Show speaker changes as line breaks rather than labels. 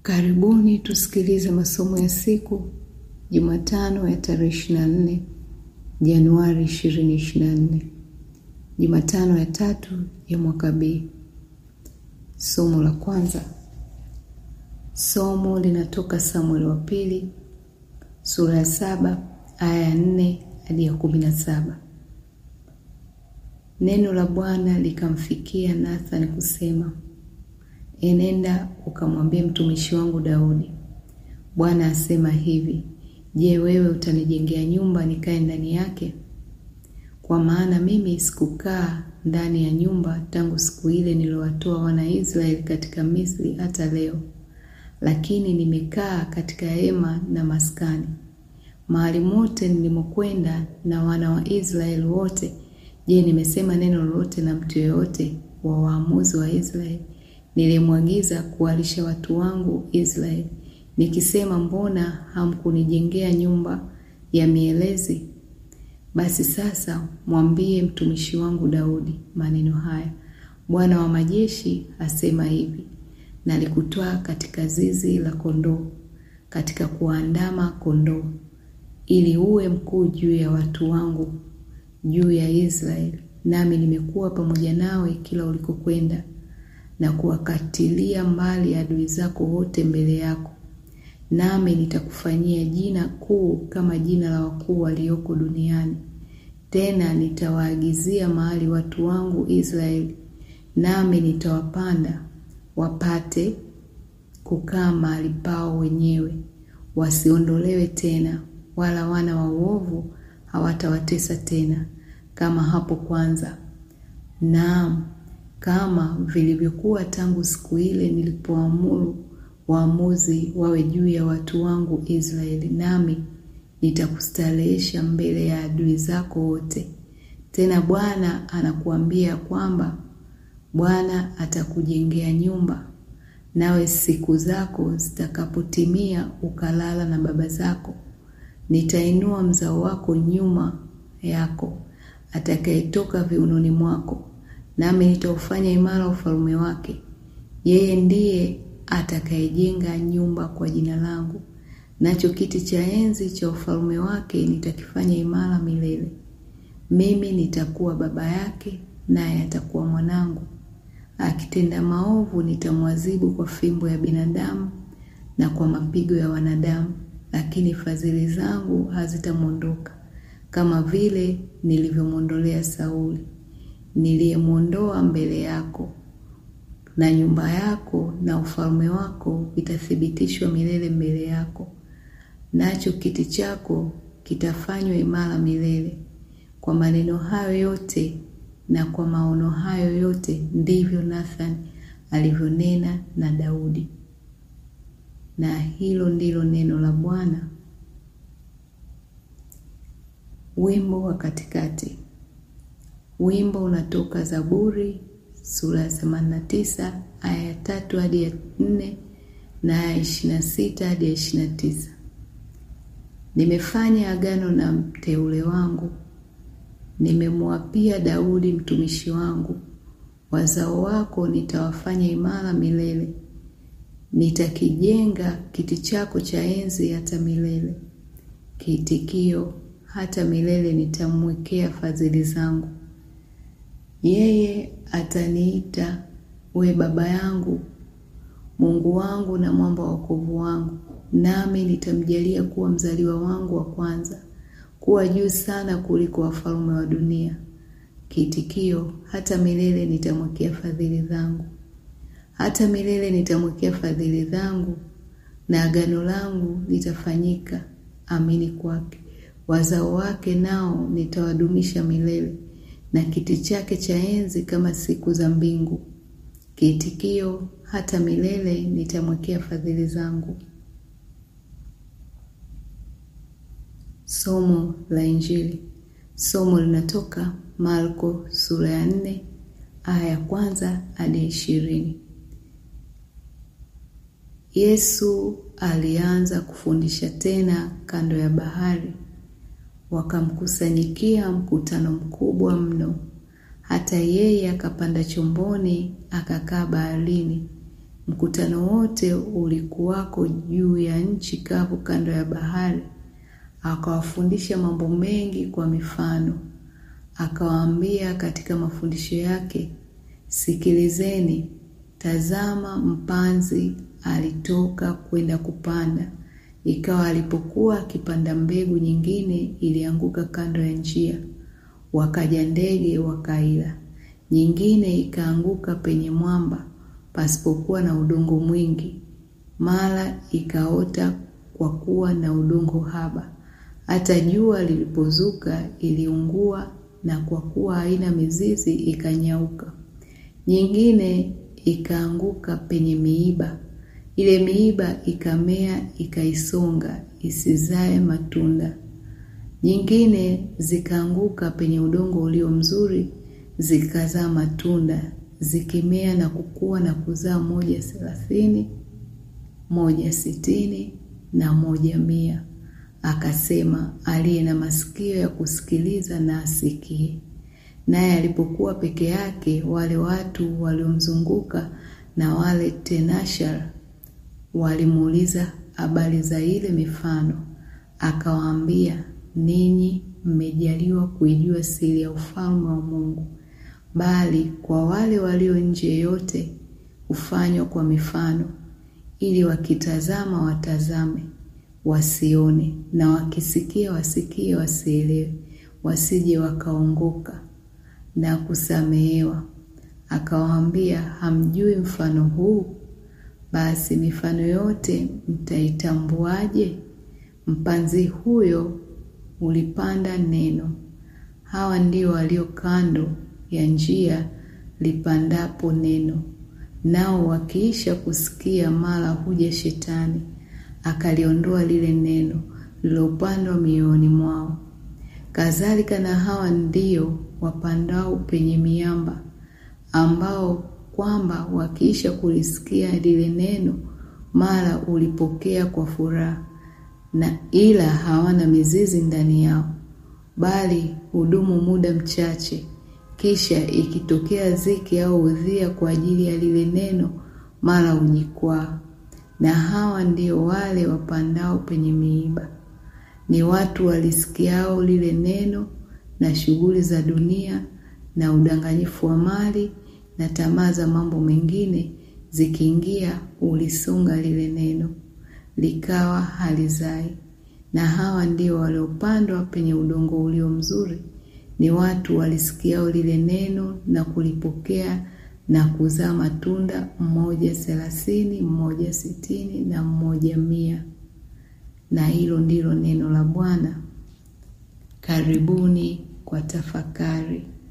Karibuni tusikilize masomo ya siku Jumatano ya tarehe 24 Januari 2024. Jumatano ya tatu ya mwaka B. Somo la kwanza. Somo linatoka Samueli wa pili sura ya 7 aya ya 4 hadi ya 17. Neno la Bwana likamfikia Nathan kusema, enenda ukamwambie mtumishi wangu Daudi, Bwana asema hivi, je, wewe utanijengea nyumba nikae ndani yake? Kwa maana mimi sikukaa ndani ya nyumba tangu siku ile nilowatoa wana Israeli katika Misri hata leo, lakini nimekaa katika hema na maskani. Mahali mote nilimokwenda na wana wa Israeli wote, je, nimesema neno lolote na mtu yeyote wa waamuzi wa Israeli nilimwagiza kuwalisha watu wangu Israeli, nikisema mbona hamkunijengea nyumba ya mielezi? Basi sasa mwambie mtumishi wangu Daudi maneno haya, Bwana wa majeshi asema hivi, nalikutoa katika zizi la kondoo, katika kuandama kondoo, ili uwe mkuu juu ya watu wangu, juu ya Israeli, nami nimekuwa pamoja nawe kila ulikokwenda, na kuwakatilia mbali adui zako wote mbele yako. Nami nitakufanyia jina kuu kama jina la wakuu walioko duniani. Tena nitawaagizia mahali watu wangu Israeli, nami nitawapanda wapate kukaa mahali pao wenyewe, wasiondolewe tena, wala wana wa uovu hawatawatesa tena kama hapo kwanza. Naam, kama vilivyokuwa tangu siku ile nilipoamuru waamuzi wawe juu ya watu wangu Israeli, nami nitakustarehesha mbele ya adui zako wote. Tena Bwana anakuambia kwamba Bwana atakujengea nyumba, nawe siku zako zitakapotimia ukalala na baba zako, nitainua mzao wako nyuma yako, atakayetoka viunoni mwako, nami nitaufanya imara ufalme wake. Yeye ndiye atakayejenga nyumba kwa jina langu, nacho kiti cha enzi cha ufalme wake nitakifanya imara milele. Mimi nitakuwa baba yake, naye atakuwa mwanangu. Akitenda maovu nitamwadhibu kwa fimbo ya binadamu na kwa mapigo ya wanadamu, lakini fadhili zangu hazitamwondoka, kama vile nilivyomwondolea Sauli niliyemwondoa mbele yako. Na nyumba yako na ufalme wako vitathibitishwa milele mbele yako, nacho kiti chako kitafanywa imara milele. Kwa maneno hayo yote na kwa maono hayo yote ndivyo Nathan alivyonena na Daudi. Na hilo ndilo neno la Bwana. Wimbo wa katikati. Wimbo unatoka Zaburi sura ya 89 aya ya 3 hadi ya 4 na aya 26 hadi ya 29. Nimefanya agano na mteule wangu, nimemwapia Daudi mtumishi wangu, wazao wako nitawafanya imara milele. Nitakijenga kiti chako cha enzi hata milele. Kiitikio, hata milele nitamwekea fadhili zangu. Yeye ataniita, we baba yangu, Mungu wangu na mwamba wa wokovu wangu, nami nitamjalia kuwa mzaliwa wangu wa kwanza, kuwa juu sana kuliko wafalme wa dunia. Kiitikio, hata milele nitamwekea fadhili zangu. Hata milele nitamwekea fadhili zangu, na agano langu litafanyika amini kwake. Wazao wake nao nitawadumisha milele, na kiti chake cha enzi kama siku za mbingu. Kiitikio, hata milele nitamwekea fadhili zangu. Somo la Injili. Somo linatoka Marko sura ya 4 aya ya 1 hadi 20. Yesu alianza kufundisha tena kando ya bahari. Wakamkusanyikia mkutano mkubwa mno, hata yeye akapanda chomboni akakaa baharini, Mkutano wote ulikuwako juu ya nchi kavu kando ya bahari. Akawafundisha mambo mengi kwa mifano. Akawaambia katika mafundisho yake, sikilizeni, tazama mpanzi alitoka kwenda kupanda. Ikawa alipokuwa akipanda, mbegu nyingine ilianguka kando ya njia, wakaja ndege wakaila. Nyingine ikaanguka penye mwamba pasipokuwa na udongo mwingi, mara ikaota kwa kuwa na udongo haba. Hata jua lilipozuka iliungua, na kwa kuwa haina mizizi ikanyauka. Nyingine ikaanguka penye miiba, ile miiba ikamea ikaisonga isizae matunda. Nyingine zikaanguka penye udongo ulio mzuri, zikazaa matunda, zikimea na kukua na kuzaa 130, 160 na 100. Akasema, aliye na masikio ya kusikiliza na asikie. Naye alipokuwa peke yake, wale watu waliomzunguka na wale tenashara walimuuliza habari za ile mifano. Akawaambia, ninyi mmejaliwa kuijua siri ya ufalme wa Mungu, bali kwa wale walio nje yote hufanywa kwa mifano, ili wakitazama watazame wasione, na wakisikia wasikie wasielewe, wasije wakaongoka na kusamehewa. Akawaambia, hamjui mfano huu? Basi mifano yote mtaitambuaje? Mpanzi huyo ulipanda neno. Hawa ndio walio kando ya njia lipandapo neno. Nao wakiisha kusikia, mara huja Shetani akaliondoa lile neno lilopandwa mioyoni mwao. Kadhalika na hawa ndio wapandao penye miamba, ambao kwamba wakiisha kulisikia lile neno, mara ulipokea kwa furaha, na ila hawana mizizi ndani yao, bali hudumu muda mchache. Kisha ikitokea dhiki au udhia kwa ajili ya lile neno, mara hujikwaa. Na hawa ndio wale wapandao penye miiba. Ni watu walisikiao lile neno, na shughuli za dunia na udanganyifu wa mali na tamaa za mambo mengine zikiingia, ulisonga lile neno, likawa halizai. Na hawa ndio waliopandwa penye udongo ulio mzuri. Ni watu walisikiao lile neno na kulipokea, na kuzaa matunda, 130, 160 na 100. Na hilo ndilo neno la Bwana. Karibuni kwa tafakari.